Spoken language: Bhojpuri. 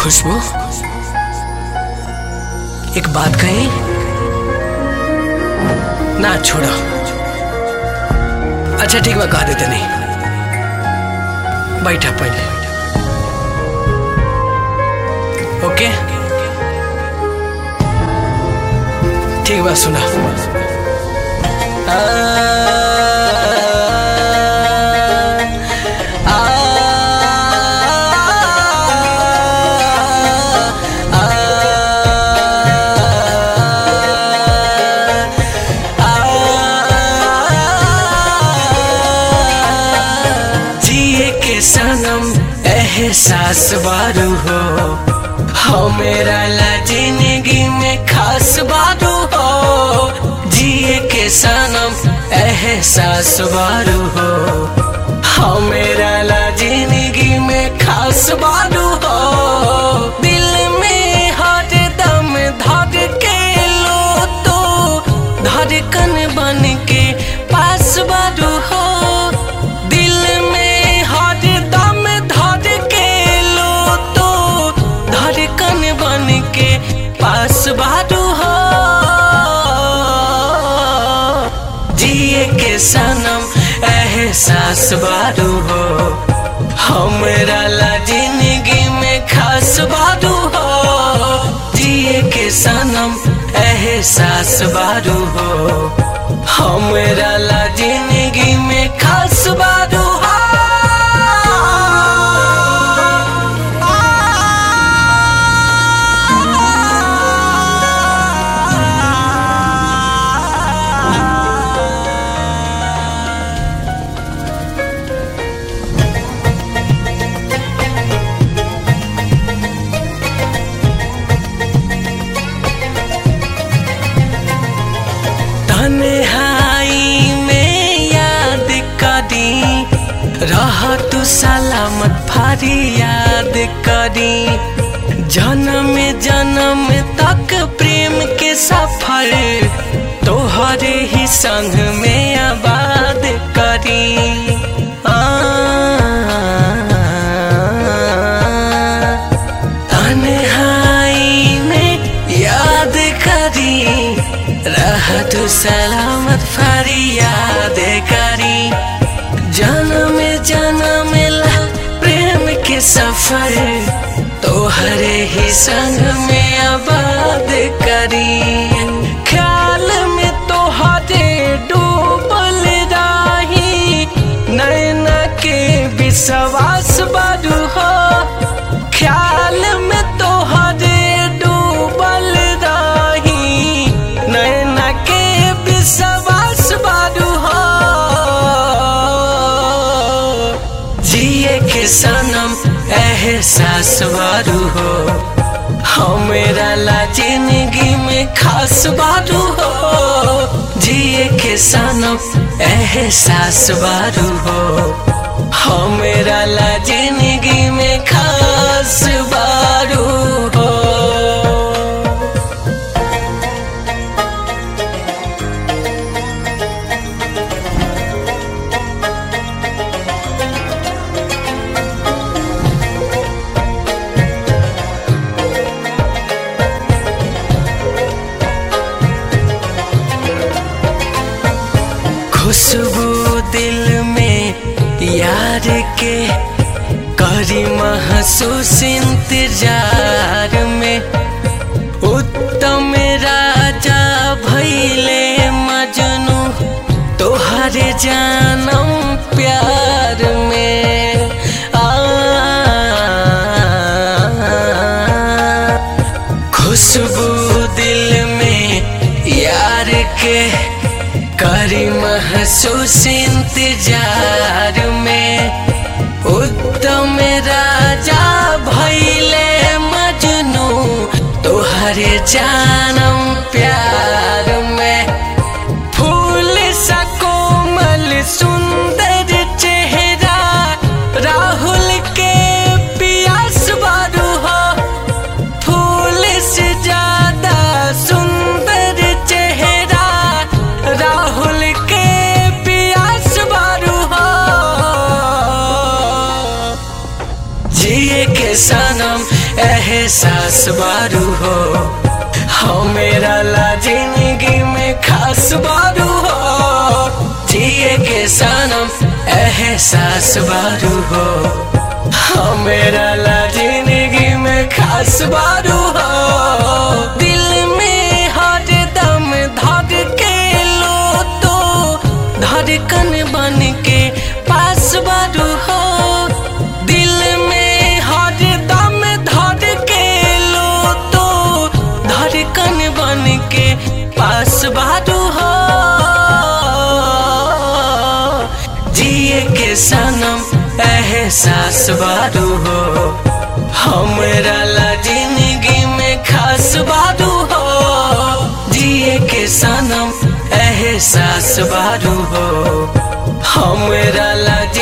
खुशबू, एक बात कही ना छोड़ो। अच्छा ठीक बा, कह देते नहीं। बैठा पहले। ओके ठीक बा, सुना। सनम एहसास बारू हो, मेरा ला जिंदगी में खास बारू हो। जिए के सनम एहसास बारू हो, मेरा ला जिंदगी में खास बारू हो। दिल में हर दम धर के लो तो धड़कन बन के पास बारू हो। पास बारू हो, जिए के सनम एहसास बारू हो, हमरा ला जिंदगी में खास बारू हो। जिए के सनम एहसास बारू हो, हमरा ला जिंदगी में खास बारू हो। तन्हाई में याद करी, रह तू सलामत भारी याद करी। जन्म जन्म तक प्रेम के सफर तोहरे ही संग में आबाद करी। तन्हाई में याद करी, रह तू सलामत फरियाद करी। जन्म जन्म ला प्रेम के सफर तोहरे ही संग में आबाद करी। ख्याल में तोहरे डूबल रही, नैना के विश्वास बारू हो। ख्याल में तोहरे डूबल रही, नैना के विश्वास बारू हो। जिए के सनम एहसास बारू हो, मेरा ला जिंदगी में खास बारू हो। जिए के सनम एहसास बारू हो, मेरा ला जिंदगी में खास बारू हो। खुशबू दिल में यार के करी महसूस इंतजार में। उत्तम राजा भइले मजनू तोहरे जानम प्यार में। खुशबू दिल में यार के करी महसूस इंतजार में। उत्तम राजा भइले मजनू तोहरे जानम प्यार में। फूल सा कोमल सुंदर चेहरा राहुल के पियास बारू हो। फूल से ज्यादा सुंदर चेहरा राहुल के पियास बारू हो। जिए के सनम एहसास बारू हो, मेरा ला जिंदगी में खास बारू हो, जिए के सनम एहसास बारू हो, मेरा ला जिंदगी में खास बारू हो। दिल में हर दम धड़के लो तो धड़कन बन के पास बारू हो, दिल में हर दम धड़के लो तो धड़कन बन के पास बारू हो, जिए के सनम एहसास बारू हो, हमरा ला जिंदगी में खास बारू हो, जिए के सनम एहसास बारू हो, हमरा ला